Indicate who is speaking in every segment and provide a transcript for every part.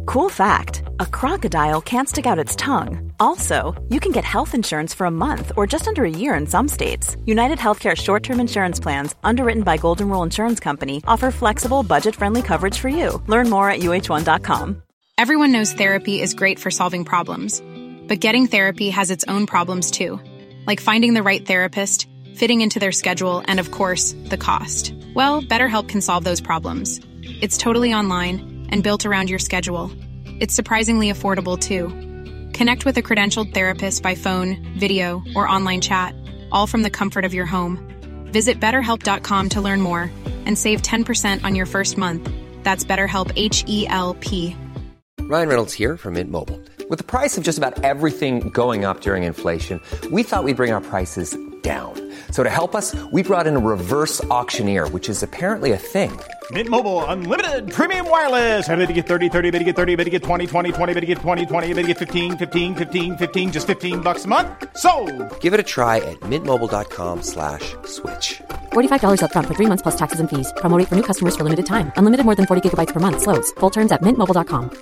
Speaker 1: Cool fact, a crocodile can't stick out its tongue. Also, you can get health insurance for a month or just under a year in some states. United Healthcare short-term insurance plans, underwritten by Golden Rule Insurance Company, offer flexible, budget-friendly coverage for you. Learn more at uh1.com.
Speaker 2: Everyone knows therapy is great for solving problems. But getting therapy has its own problems too. Like finding the right therapist, fitting into their schedule, and of course, the cost. Well, BetterHelp can solve those problems. It's totally online and built around your schedule. It's surprisingly affordable, too. Connect with a credentialed therapist by phone, video, or online chat, all from the comfort of your home. Visit BetterHelp.com to learn more and save 10% on your first month. That's BetterHelp, H-E-L-P.
Speaker 3: Ryan Reynolds here from Mint Mobile. With the price of just about everything going up during inflation, we thought we'd bring our prices down. So to help us, we brought in a reverse auctioneer, which is apparently a thing.
Speaker 4: Mint Mobile Unlimited Premium Wireless. How to get 30, 30, bit to get 30, bit to get 20, 20, 20, bit to get 20, 20, bit to get 15, 15, 15, 15, just $15 a month? Sold!
Speaker 3: Give it a try at mintmobile.com/switch.
Speaker 5: $45 up front for 3 months plus taxes and fees. Promo rate for new customers for limited time. Unlimited more than 40 gigabytes per month. Slows full terms at mintmobile.com.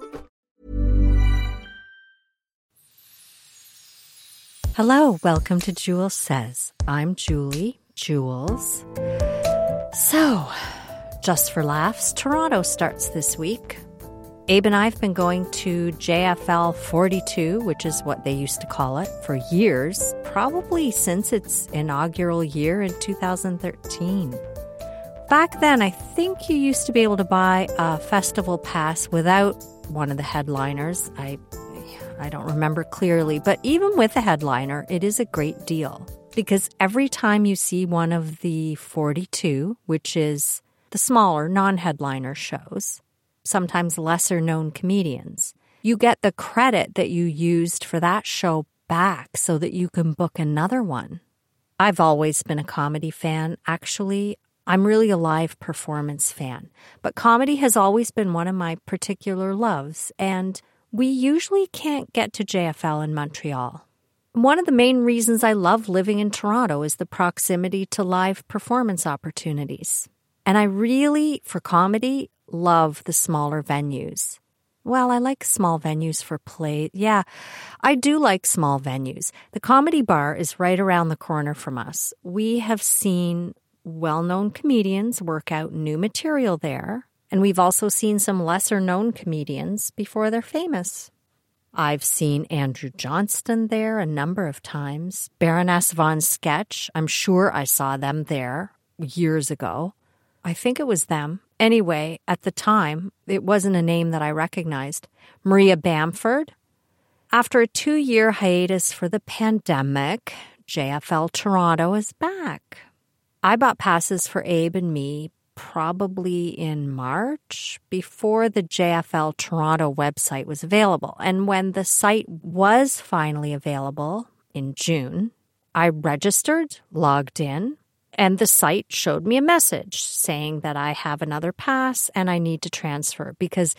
Speaker 6: Hello, welcome to Jules Says. I'm Julie, Jules. So, just for laughs, Toronto starts this week. Abe and I have been going to JFL 42, which is what they used to call it, for years, probably since its inaugural year in 2013. Back then, I think you used to be able to buy a festival pass without one of the headliners. I don't remember clearly, but even with a headliner, it is a great deal because every time you see one of the 42, which is the smaller non-headliner shows, sometimes lesser-known comedians, you get the credit that you used for that show back so that you can book another one. I've always been a comedy fan. Actually, I'm really a live performance fan, but comedy has always been one of my particular loves, and we usually can't get to JFL in Montreal. One of the main reasons I love living in Toronto is the proximity to live performance opportunities. And I really, for comedy, love the smaller venues. Well, I like small venues for play. Yeah, I do like small venues. The Comedy Bar is right around the corner from us. We have seen well-known comedians work out new material there. And we've also seen some lesser-known comedians before they're famous. I've seen Andrew Johnston there a number of times. Baroness von Sketch, I'm sure I saw them there years ago. I think it was them. Anyway, at the time, it wasn't a name that I recognized. Maria Bamford. After a 2-year hiatus for the pandemic, JFL Toronto is back. I bought passes for Abe and me probably in March, before the JFL Toronto website was available. And when the site was finally available in June, I registered, logged in, and the site showed me a message saying that I have another pass and I need to transfer because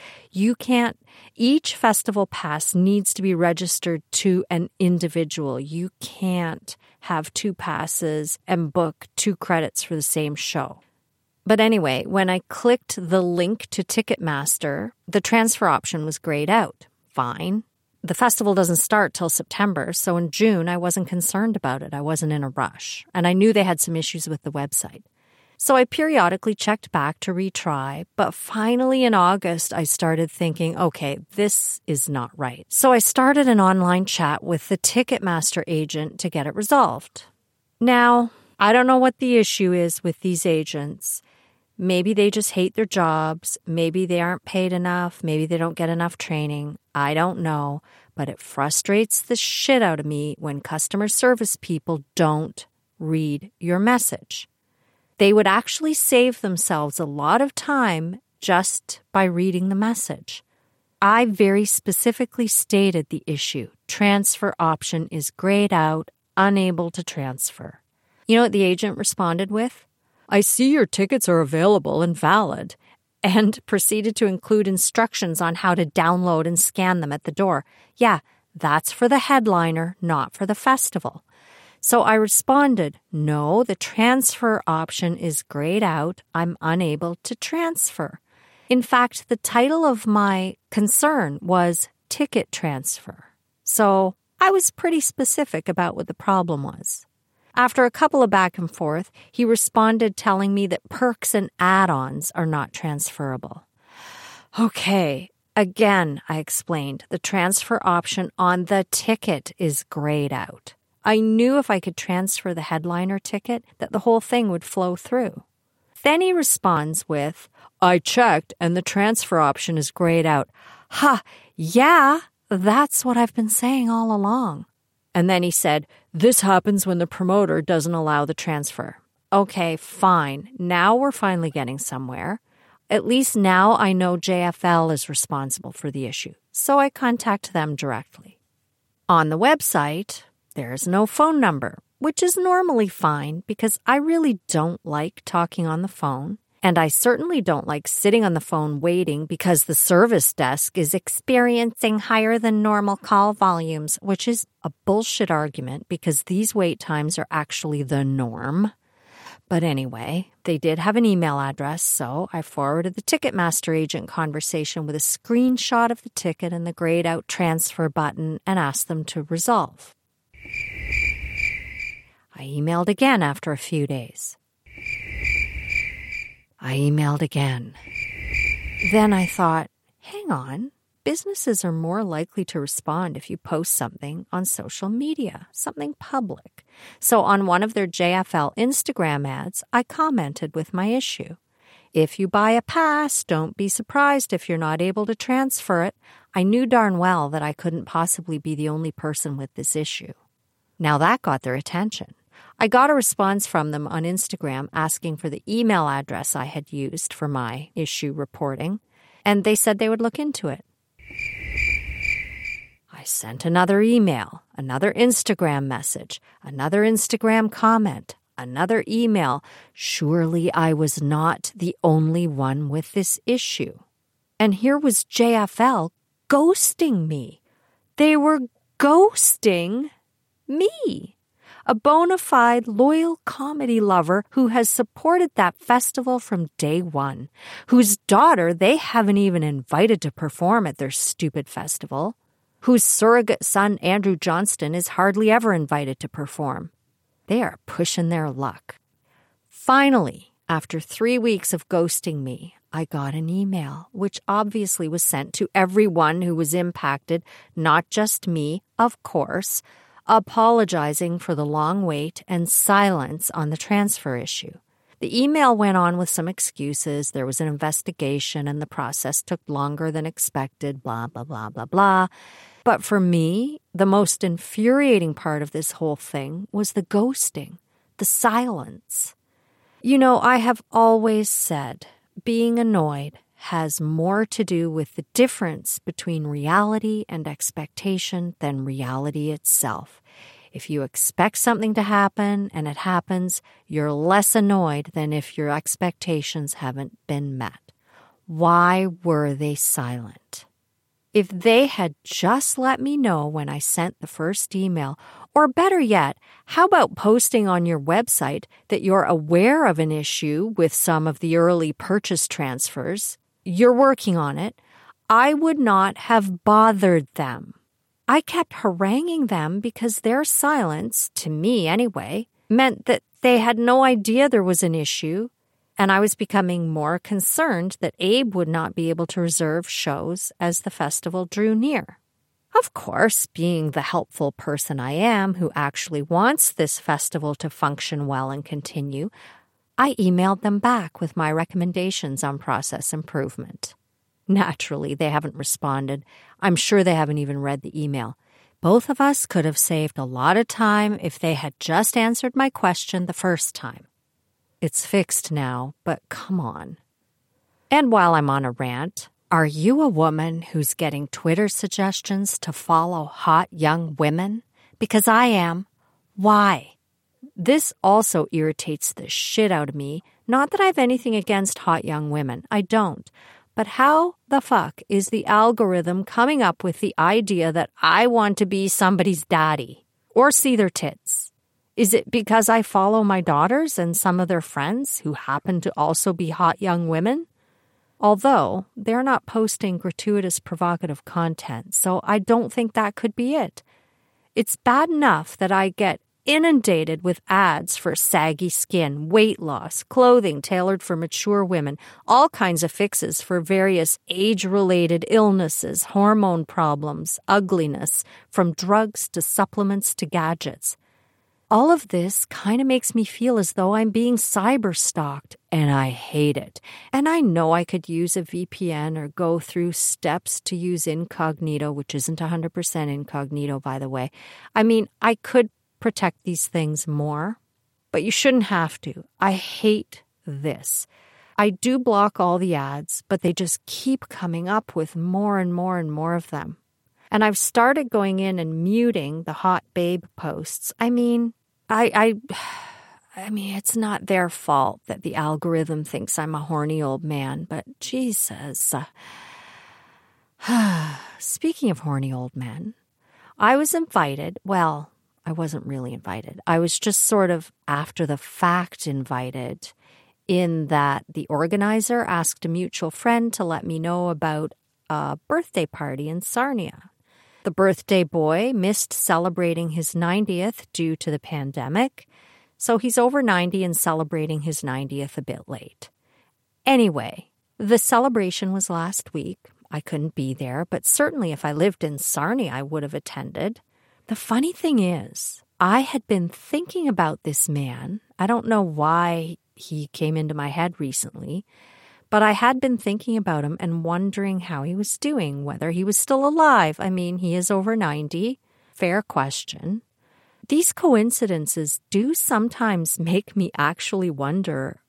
Speaker 6: each festival pass needs to be registered to an individual. You can't have 2 passes and book 2 credits for the same show. But anyway, when I clicked the link to Ticketmaster, the transfer option was grayed out. Fine. The festival doesn't start till September, so in June I wasn't concerned about it. I wasn't in a rush. And I knew they had some issues with the website. So I periodically checked back to retry, but finally in August I started thinking, okay, this is not right. So I started an online chat with the Ticketmaster agent to get it resolved. Now, I don't know what the issue is with these agents. Maybe they just hate their jobs. Maybe they aren't paid enough. Maybe they don't get enough training. I don't know, but it frustrates the shit out of me when customer service people don't read your message. They would actually save themselves a lot of time just by reading the message. I very specifically stated the issue. Transfer option is grayed out, unable to transfer. You know what the agent responded with? I see your tickets are available and valid, and proceeded to include instructions on how to download and scan them at the door. Yeah, that's for the headliner, not for the festival. So I responded, no, the transfer option is grayed out. I'm unable to transfer. In fact, the title of my concern was ticket transfer. So I was pretty specific about what the problem was. After a couple of back and forth, he responded telling me that perks and add-ons are not transferable. Okay, again, I explained, the transfer option on the ticket is grayed out. I knew if I could transfer the headliner ticket that the whole thing would flow through. Then he responds with, I checked and the transfer option is grayed out. Ha, yeah, that's what I've been saying all along. And then he said, this happens when the promoter doesn't allow the transfer. Okay, fine. Now we're finally getting somewhere. At least now I know JFL is responsible for the issue, so I contact them directly. On the website, there's no phone number, which is normally fine because I really don't like talking on the phone, and I certainly don't like sitting on the phone waiting because the service desk is experiencing higher than normal call volumes, which is a bullshit argument because these wait times are actually the norm. But anyway, they did have an email address, so I forwarded the Ticketmaster agent conversation with a screenshot of the ticket and the grayed out transfer button and asked them to resolve. I emailed again after a few days. I emailed again. Then I thought, hang on. Businesses are more likely to respond if you post something on social media, something public. So on one of their JFL Instagram ads, I commented with my issue. If you buy a pass, don't be surprised if you're not able to transfer it. I knew darn well that I couldn't possibly be the only person with this issue. Now that got their attention. I got a response from them on Instagram asking for the email address I had used for my issue reporting, and they said they would look into it. I sent another email, another Instagram message, another Instagram comment, another email. Surely I was not the only one with this issue. And here was JFL ghosting me. They were ghosting me. A bona fide, loyal comedy lover who has supported that festival from day one, whose daughter they haven't even invited to perform at their stupid festival, whose surrogate son Andrew Johnston is hardly ever invited to perform. They are pushing their luck. Finally, after 3 weeks of ghosting me, I got an email, which obviously was sent to everyone who was impacted, not just me, of course, apologizing for the long wait and silence on the transfer issue. The email went on with some excuses. There was an investigation and the process took longer than expected, blah, blah, blah, blah, blah. But for me, the most infuriating part of this whole thing was the ghosting, the silence. You know, I have always said being annoyed has more to do with the difference between reality and expectation than reality itself. If you expect something to happen and it happens, you're less annoyed than if your expectations haven't been met. Why were they silent? If they had just let me know when I sent the first email, or better yet, how about posting on your website that you're aware of an issue with some of the early purchase transfers, you're working on it, I would not have bothered them. I kept haranguing them because their silence, to me anyway, meant that they had no idea there was an issue, and I was becoming more concerned that Abe would not be able to reserve shows as the festival drew near. Of course, being the helpful person I am who actually wants this festival to function well and continue, I emailed them back with my recommendations on process improvement. Naturally, they haven't responded. I'm sure they haven't even read the email. Both of us could have saved a lot of time if they had just answered my question the first time. It's fixed now, but come on. And while I'm on a rant, are you a woman who's getting Twitter suggestions to follow hot young women? Because I am. Why? This also irritates the shit out of me. Not that I have anything against hot young women. I don't. But how the fuck is the algorithm coming up with the idea that I want to be somebody's daddy or see their tits? Is it because I follow my daughters and some of their friends who happen to also be hot young women? Although they're not posting gratuitous provocative content, so I don't think that could be it. It's bad enough that I get inundated with ads for saggy skin, weight loss, clothing tailored for mature women, all kinds of fixes for various age-related illnesses, hormone problems, ugliness, from drugs to supplements to gadgets. All of this kind of makes me feel as though I'm being cyber-stalked, and I hate it. And I know I could use a VPN or go through steps to use incognito, which isn't 100% incognito, by the way. I mean, I could protect these things more, but you shouldn't have to. I hate this. I do block all the ads, but they just keep coming up with more and more and more of them. And I've started going in and muting the hot babe posts. I mean, I mean, it's not their fault that the algorithm thinks I'm a horny old man, but Jesus. Speaking of horny old men, I was invited. Well, I wasn't really invited. I was just sort of after the fact invited, in that the organizer asked a mutual friend to let me know about a birthday party in Sarnia. The birthday boy missed celebrating his 90th due to the pandemic, so he's over 90 and celebrating his 90th a bit late. Anyway, the celebration was last week. I couldn't be there, but certainly if I lived in Sarnia, I would have attended. The funny thing is, I had been thinking about this man. I don't know why he came into my head recently, but I had been thinking about him and wondering how he was doing, whether he was still alive. I mean, he is over 90. Fair question. These coincidences do sometimes make me actually wonder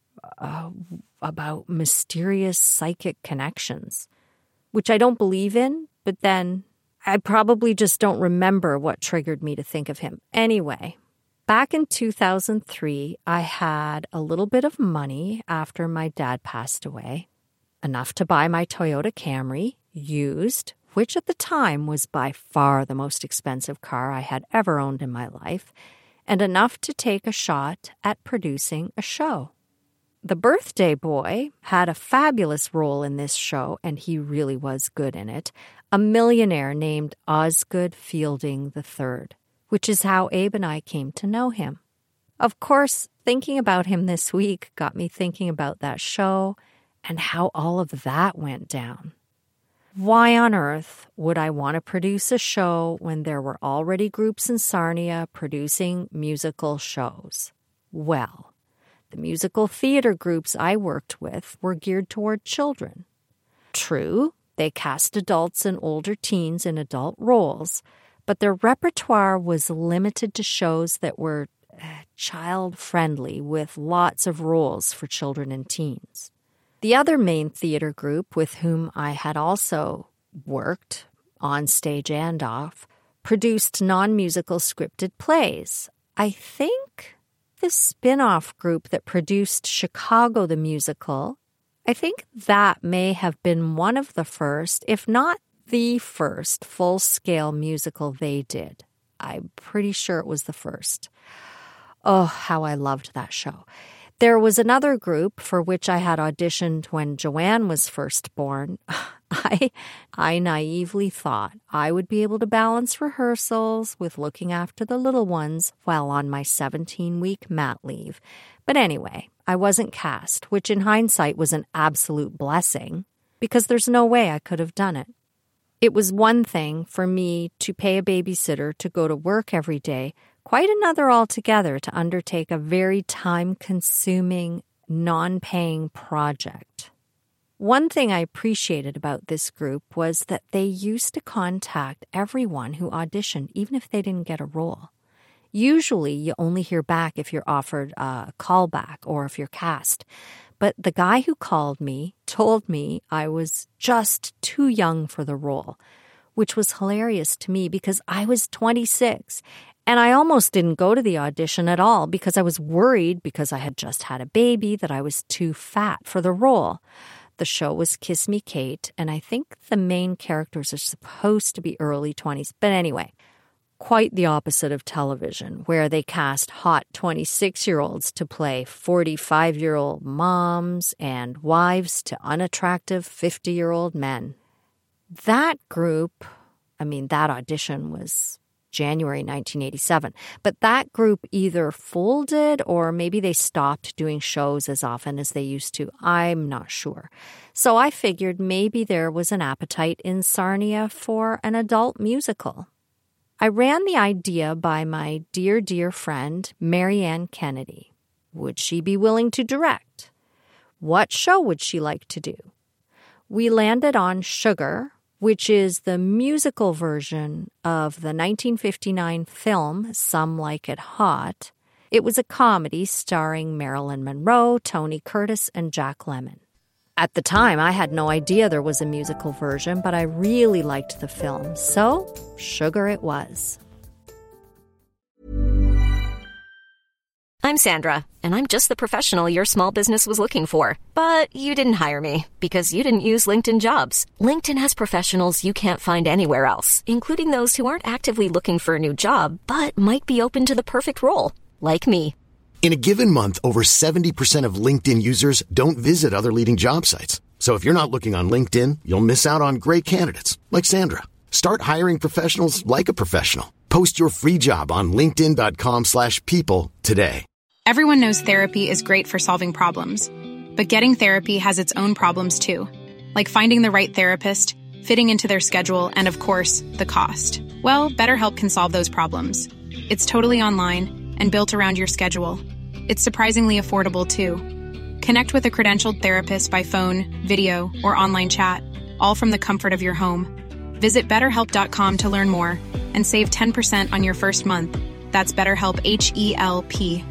Speaker 6: about mysterious psychic connections, which I don't believe in, but then I probably just don't remember what triggered me to think of him. Anyway, back in 2003, I had a little bit of money after my dad passed away, enough to buy my Toyota Camry, used, which at the time was by far the most expensive car I had ever owned in my life, and enough to take a shot at producing a show. The birthday boy had a fabulous role in this show, and he really was good in it, a millionaire named Osgood Fielding III, which is how Abe and I came to know him. Of course, thinking about him this week got me thinking about that show and how all of that went down. Why on earth would I want to produce a show when there were already groups in Sarnia producing musical shows? Well, the musical theater groups I worked with were geared toward children. True, they cast adults and older teens in adult roles, but their repertoire was limited to shows that were child-friendly with lots of roles for children and teens. The other main theater group with whom I had also worked, on stage and off, produced non-musical scripted plays. I think the spin-off group that produced Chicago the Musical, I think that may have been one of the first, if not the first, full-scale musical they did. I'm pretty sure it was the first. Oh, how I loved that show. There was another group for which I had auditioned when Joanne was first born. I naively thought I would be able to balance rehearsals with looking after the little ones while on my 17-week mat leave. But anyway, I wasn't cast, which in hindsight was an absolute blessing, because there's no way I could have done it. It was one thing for me to pay a babysitter to go to work every day, quite another altogether to undertake a very time-consuming, non-paying project. One thing I appreciated about this group was that they used to contact everyone who auditioned, even if they didn't get a role. Usually, you only hear back if you're offered a callback or if you're cast. But the guy who called me told me I was just too young for the role, which was hilarious to me because I was 26. And I almost didn't go to the audition at all because I was worried, because I had just had a baby, that I was too fat for the role. The show was Kiss Me Kate, and I think the main characters are supposed to be early 20s. But anyway, quite the opposite of television, where they cast hot 26-year-olds to play 45-year-old moms and wives to unattractive 50-year-old men. That group, that audition was January 1987, but that group either folded or maybe they stopped doing shows as often as they used to. I'm not sure. So I figured maybe there was an appetite in Sarnia for an adult musical. I ran the idea by my dear, dear friend, Marianne Kennedy. Would she be willing to direct? What show would she like to do? We landed on Sugar, which is the musical version of the 1959 film Some Like It Hot. It was a comedy starring Marilyn Monroe, Tony Curtis, and Jack Lemmon. At the time, I had no idea there was a musical version, but I really liked the film, so Sugar it was.
Speaker 7: I'm Sandra, and I'm just the professional your small business was looking for. But you didn't hire me because you didn't use LinkedIn Jobs. LinkedIn has professionals you can't find anywhere else, including those who aren't actively looking for a new job, but might be open to the perfect role, like me.
Speaker 8: In a given month, over 70% of LinkedIn users don't visit other leading job sites. So if you're not looking on LinkedIn, you'll miss out on great candidates, like Sandra. Start hiring professionals like a professional. Post your free job on linkedin.com/people today.
Speaker 2: Everyone knows therapy is great for solving problems, but getting therapy has its own problems too, like finding the right therapist, fitting into their schedule, and of course, the cost. Well, BetterHelp can solve those problems. It's totally online and built around your schedule. It's surprisingly affordable too. Connect with a credentialed therapist by phone, video, or online chat, all from the comfort of your home. Visit BetterHelp.com to learn more and save 10% on your first month. That's BetterHelp, H-E-L-P.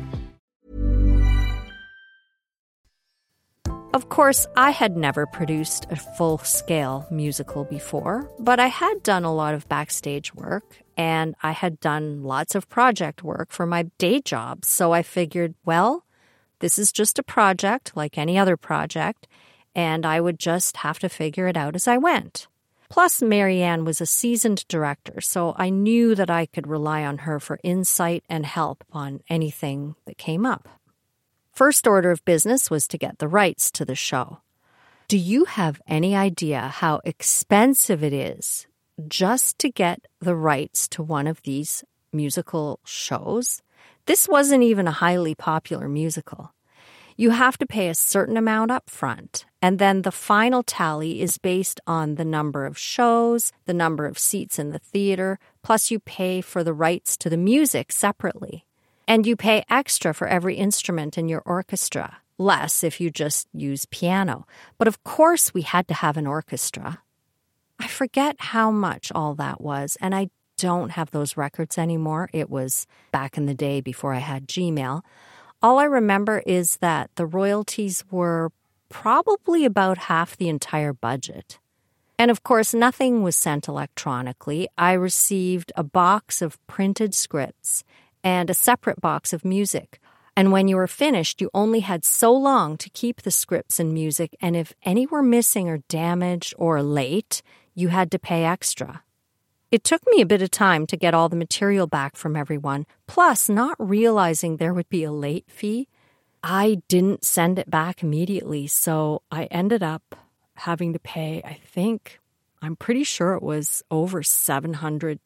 Speaker 6: Of course, I had never produced a full-scale musical before, but I had done a lot of backstage work, and I had done lots of project work for my day job. So I figured, well, this is just a project like any other project, and I would just have to figure it out as I went. Plus, Marianne was a seasoned director, so I knew that I could rely on her for insight and help on anything that came up. First order of business was to get the rights to the show. Do you have any idea how expensive it is just to get the rights to one of these musical shows? This wasn't even a highly popular musical. You have to pay a certain amount up front, and then the final tally is based on the number of shows, the number of seats in the theater, plus you pay for the rights to the music separately. And you pay extra for every instrument in your orchestra, less if you just use piano. But of course we had to have an orchestra. I forget how much all that was, and I don't have those records anymore. It was back in the day before I had Gmail. All I remember is that the royalties were probably about half the entire budget. And of course, nothing was sent electronically. I received a box of printed scripts and a separate box of music. And when you were finished, you only had so long to keep the scripts and music, and if any were missing or damaged or late, you had to pay extra. It took me a bit of time to get all the material back from everyone, plus not realizing there would be a late fee. I didn't send it back immediately, so I ended up having to pay, I'm pretty sure it was over $700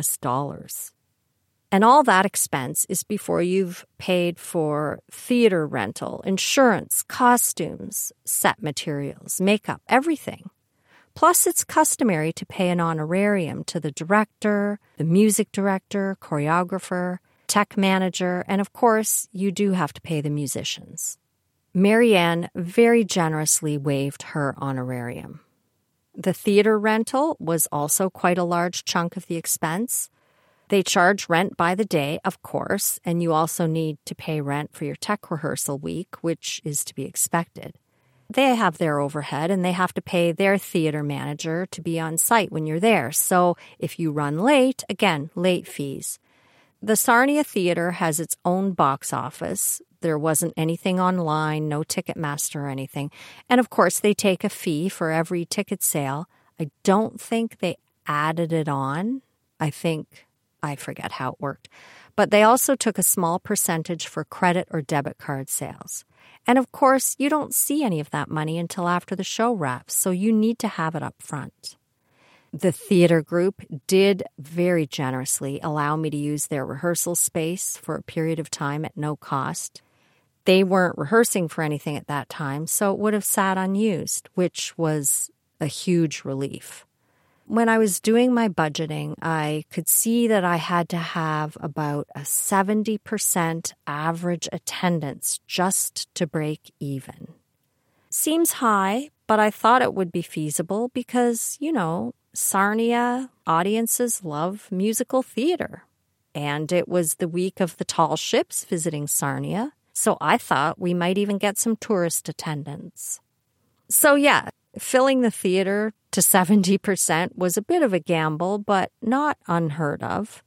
Speaker 6: US. And all that expense is before you've paid for theater rental, insurance, costumes, set materials, makeup, everything. Plus, it's customary to pay an honorarium to the director, the music director, choreographer, tech manager, and of course, you do have to pay the musicians. Marianne very generously waived her honorarium. The theater rental was also quite a large chunk of the expense. They charge rent by the day, of course, and you also need to pay rent for your tech rehearsal week, which is to be expected. They have their overhead, and they have to pay their theater manager to be on site when you're there. So if you run late, again, late fees. The Sarnia Theater has its own box office. There wasn't anything online, no Ticketmaster or anything. And of course, they take a fee for every ticket sale. I don't think they added it on. I think I forget how it worked. But they also took a small percentage for credit or debit card sales. And of course, you don't see any of that money until after the show wraps, so you need to have it up front. The theater group did very generously allow me to use their rehearsal space for a period of time at no cost. They weren't rehearsing for anything at that time, so it would have sat unused, which was a huge relief. When I was doing my budgeting, I could see that I had to have about a 70% average attendance just to break even. Seems high, but I thought it would be feasible because, Sarnia audiences love musical theater. And it was the week of the tall ships visiting Sarnia, so I thought we might even get some tourist attendance. So yeah, filling the theater to 70% was a bit of a gamble, but not unheard of.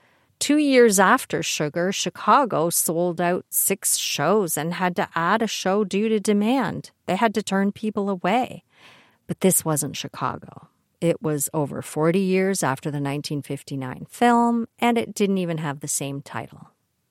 Speaker 6: 2 years after Sugar, Chicago sold out 6 shows and had to add a show due to demand. They had to turn people away. But this wasn't Chicago. It was over 40 years after the 1959 film, and it didn't even have the same title.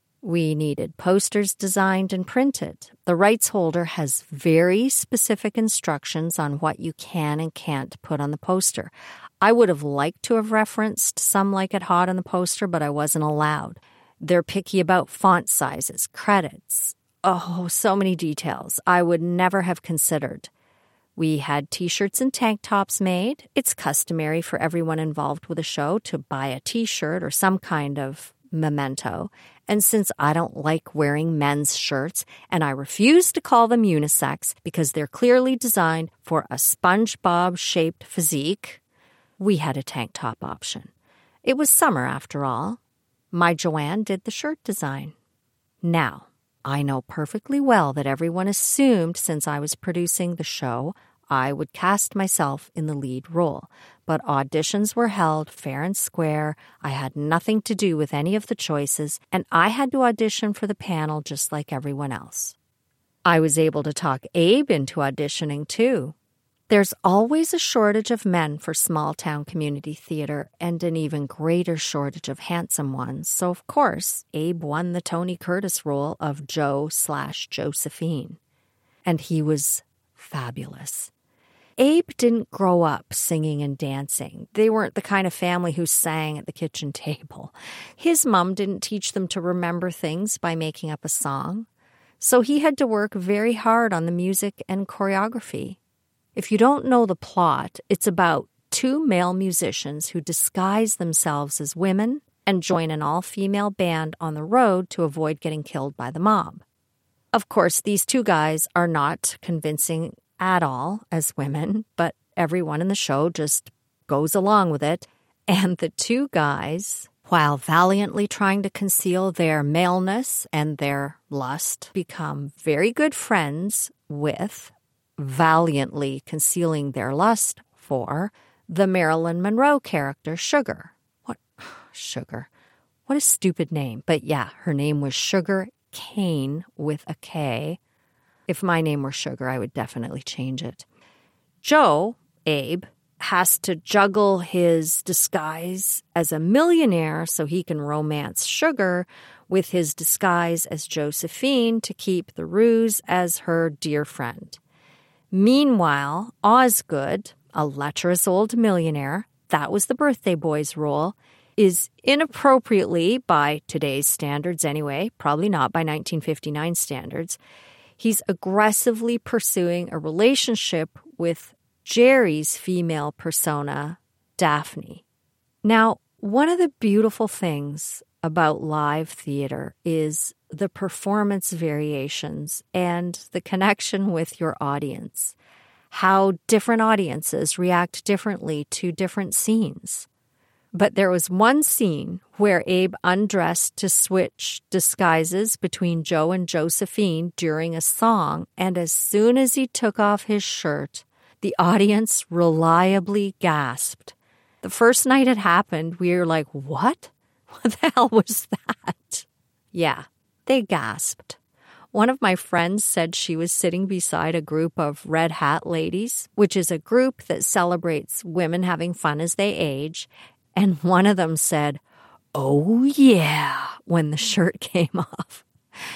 Speaker 6: We needed posters designed and printed. The rights holder has very specific instructions on what you can and can't put on the poster. I would have liked to have referenced Some Like It Hot on the poster, but I wasn't allowed. They're picky about font sizes, credits. Oh, so many details I would never have considered. We had T-shirts and tank tops made. It's customary for everyone involved with a show to buy a T-shirt or some kind of memento. And since I don't like wearing men's shirts, and I refuse to call them unisex because they're clearly designed for a SpongeBob-shaped physique, we had a tank top option. It was summer, after all. My Joanne did the shirt design. Now, I know perfectly well that everyone assumed since I was producing the show, I would cast myself in the lead role. But auditions were held fair and square. I had nothing to do with any of the choices, and I had to audition for the panel just like everyone else. I was able to talk Abe into auditioning, too. There's always a shortage of men for small-town community theater and an even greater shortage of handsome ones, so of course, Abe won the Tony Curtis role of Joe/Josephine. And he was fabulous. Abe didn't grow up singing and dancing. They weren't the kind of family who sang at the kitchen table. His mom didn't teach them to remember things by making up a song. So he had to work very hard on the music and choreography. If you don't know the plot, it's about 2 male musicians who disguise themselves as women and join an all-female band on the road to avoid getting killed by the mob. Of course, these 2 guys are not convincing at all as women, but everyone in the show just goes along with it. And the 2 guys, while valiantly trying to conceal their maleness and their lust, become very good friends with, valiantly concealing their lust for, the Marilyn Monroe character, Sugar. Sugar? What a stupid name. But yeah, her name was Sugar Kane with a K. If my name were Sugar, I would definitely change it. Joe, Abe, has to juggle his disguise as a millionaire so he can romance Sugar with his disguise as Josephine to keep the ruse as her dear friend. Meanwhile, Osgood, a lecherous old millionaire, that was the birthday boy's role, is inappropriately, by today's standards anyway, probably not by 1959 standards, he's aggressively pursuing a relationship with Jerry's female persona, Daphne. Now, one of the beautiful things about live theater is the performance variations and the connection with your audience, how different audiences react differently to different scenes. But there was one scene where Abe undressed to switch disguises between Joe and Josephine during a song, and as soon as he took off his shirt, the audience reliably gasped. The first night it happened, we were like, what? What the hell was that? Yeah, they gasped. One of my friends said she was sitting beside a group of Red Hat ladies, which is a group that celebrates women having fun as they age, and one of them said, "Oh yeah," when the shirt came off.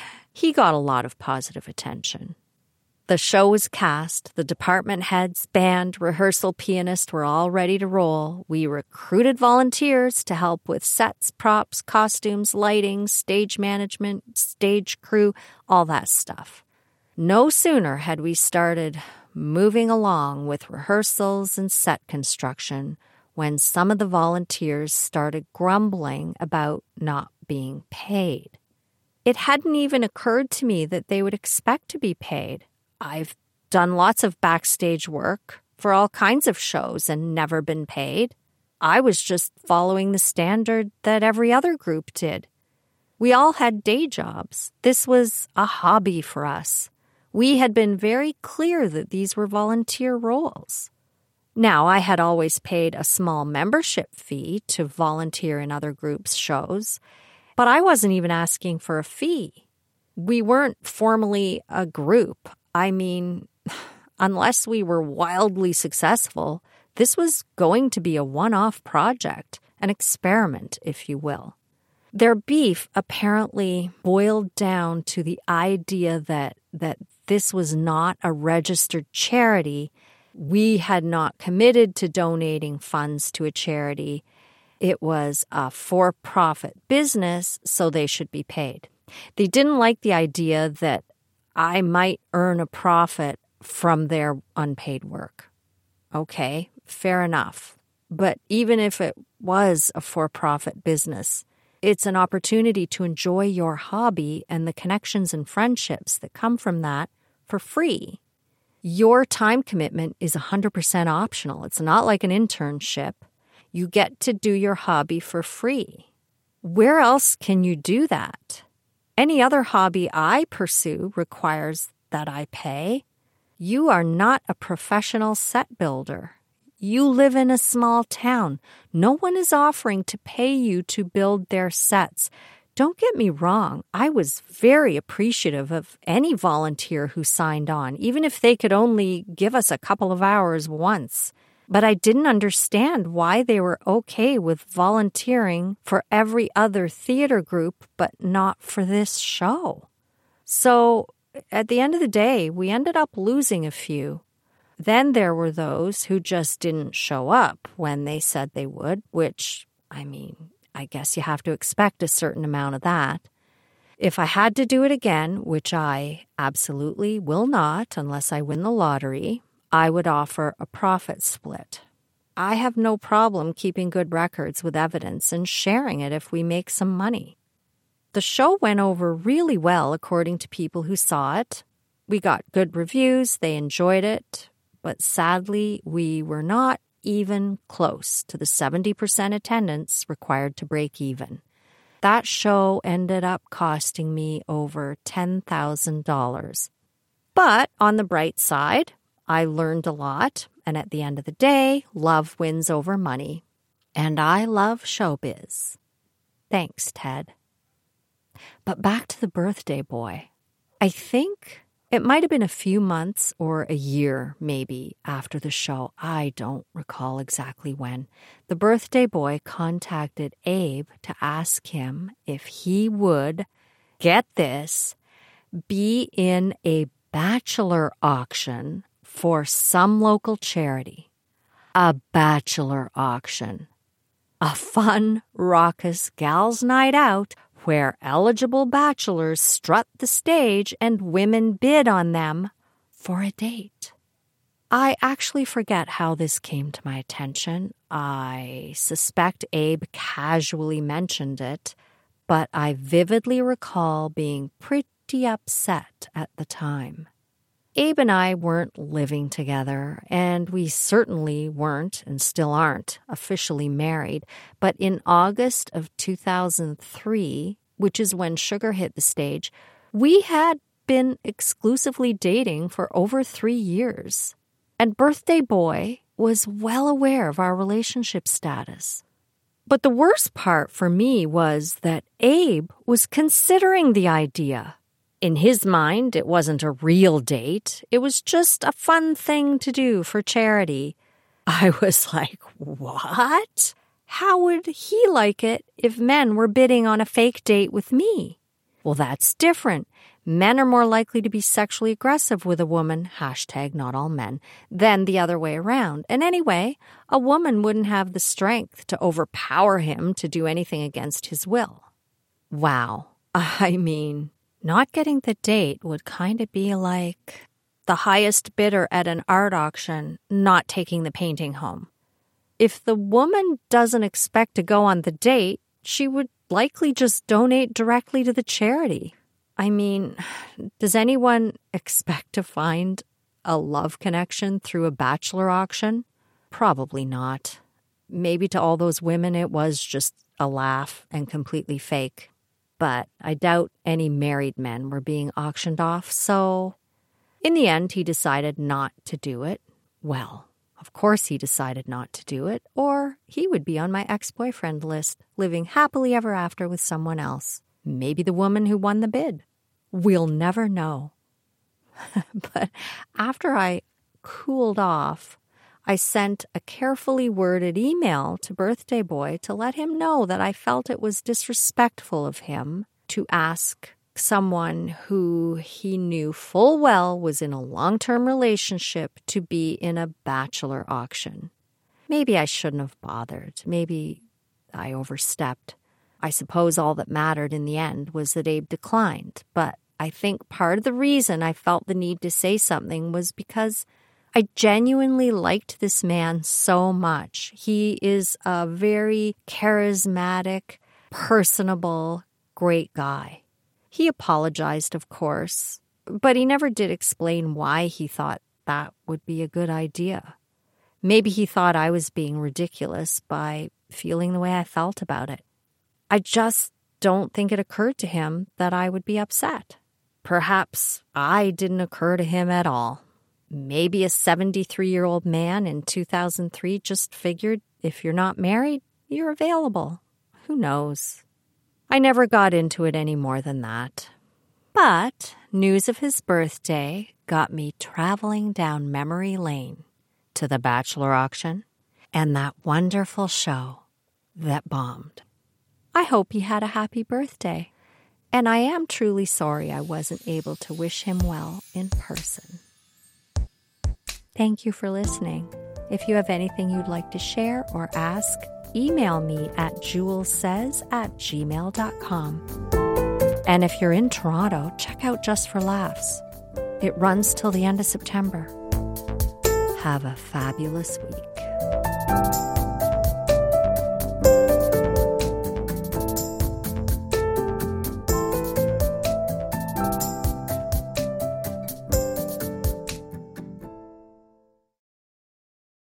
Speaker 6: He got a lot of positive attention. The show was cast, the department heads, band, rehearsal pianist were all ready to roll. We recruited volunteers to help with sets, props, costumes, lighting, stage management, stage crew, all that stuff. No sooner had we started moving along with rehearsals and set construction when some of the volunteers started grumbling about not being paid. It hadn't even occurred to me that they would expect to be paid. I've done lots of backstage work for all kinds of shows and never been paid. I was just following the standard that every other group did. We all had day jobs. This was a hobby for us. We had been very clear that these were volunteer roles. Now, I had always paid a small membership fee to volunteer in other groups' shows, but I wasn't even asking for a fee. We weren't formally a group. I mean, unless we were wildly successful, this was going to be a one-off project, an experiment, if you will. Their beef apparently boiled down to the idea that this was not a registered charity. We had not committed to donating funds to a charity. It was a for-profit business, so they should be paid. They didn't like the idea that I might earn a profit from their unpaid work. Okay, fair enough. But even if it was a for-profit business, it's an opportunity to enjoy your hobby and the connections and friendships that come from that for free. Your time commitment is 100% optional. It's not like an internship. You get to do your hobby for free. Where else can you do that? Any other hobby I pursue requires that I pay. You are not a professional set builder. You live in a small town. No one is offering to pay you to build their sets. Don't get me wrong. I was very appreciative of any volunteer who signed on, even if they could only give us a couple of hours once. But I didn't understand why they were okay with volunteering for every other theater group, but not for this show. So at the end of the day, we ended up losing a few. Then there were those who just didn't show up when they said they would, which, I guess you have to expect a certain amount of that. If I had to do it again, which I absolutely will not unless I win the lottery, I would offer a profit split. I have no problem keeping good records with evidence and sharing it if we make some money. The show went over really well according to people who saw it. We got good reviews, they enjoyed it, but sadly we were not even close to the 70% attendance required to break even. That show ended up costing me over $10,000. But on the bright side, I learned a lot, and at the end of the day, love wins over money. And I love showbiz. Thanks, Ted. But back to the birthday boy. I think it might have been a few months or a year, maybe, after the show. I don't recall exactly when. The birthday boy contacted Abe to ask him if he would, get this, be in a bachelor auction for some local charity. A bachelor auction. A fun, raucous gals' night out where eligible bachelors strut the stage and women bid on them for a date. I actually forget how this came to my attention. I suspect Abe casually mentioned it, but I vividly recall being pretty upset at the time. Abe and I weren't living together, and we certainly weren't and still aren't officially married. But in August of 2003, which is when Sugar hit the stage, we had been exclusively dating for over 3 years. And Birthday Boy was well aware of our relationship status. But the worst part for me was that Abe was considering the idea. In his mind, it wasn't a real date. It was just a fun thing to do for charity. I was like, what? How would he like it if men were bidding on a fake date with me? Well, that's different. Men are more likely to be sexually aggressive with a woman, #not all men, than the other way around. And anyway, a woman wouldn't have the strength to overpower him to do anything against his will. Wow. I mean, not getting the date would kind of be like the highest bidder at an art auction not taking the painting home. If the woman doesn't expect to go on the date, she would likely just donate directly to the charity. I mean, does anyone expect to find a love connection through a bachelor auction? Probably not. Maybe to all those women it was just a laugh and completely fake. But I doubt any married men were being auctioned off, so in the end he decided not to do it. Well, of course he decided not to do it, or he would be on my ex-boyfriend list, living happily ever after with someone else. Maybe the woman who won the bid. We'll never know. But after I cooled off, I sent a carefully worded email to Birthday Boy to let him know that I felt it was disrespectful of him to ask someone who he knew full well was in a long-term relationship to be in a bachelor auction. Maybe I shouldn't have bothered. Maybe I overstepped. I suppose all that mattered in the end was that Abe declined, but I think part of the reason I felt the need to say something was because I genuinely liked this man so much. He is a very charismatic, personable, great guy. He apologized, of course, but he never did explain why he thought that would be a good idea. Maybe he thought I was being ridiculous by feeling the way I felt about it. I just don't think it occurred to him that I would be upset. Perhaps I didn't occur to him at all. Maybe a 73-year-old man in 2003 just figured if you're not married, you're available. Who knows? I never got into it any more than that. But news of his birthday got me traveling down memory lane to the bachelor auction and that wonderful show that bombed. I hope he had a happy birthday, and I am truly sorry I wasn't able to wish him well in person. Thank you for listening. If you have anything you'd like to share or ask, email me at julessays@gmail.com. And if you're in Toronto, check out Just for Laughs. It runs till the end of September. Have a fabulous week.